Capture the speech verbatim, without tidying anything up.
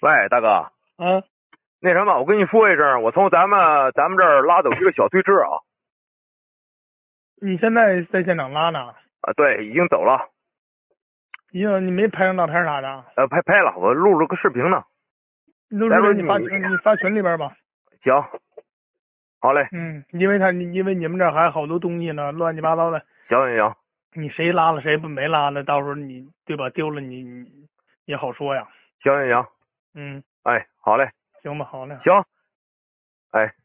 喂，大哥， 啊， 那什么，我跟你说一声，我从咱们咱们这儿拉走一个小推车啊。 你现在在现场拉呢？ 啊，对，已经走了。 已经你没拍上照片啥的？ 呃，拍拍了，我录了个视频呢。 录视频你发群，你发群里边吧。 行，好嘞。 嗯，因为他因为你们这儿还好多东西呢，乱七八糟的。 行行行。 你谁拉了谁不没拉的，到时候你对吧？丢了你你也好说呀。 行行行。 嗯。 哎，好嘞。 行吧，好嘞。 行。哎。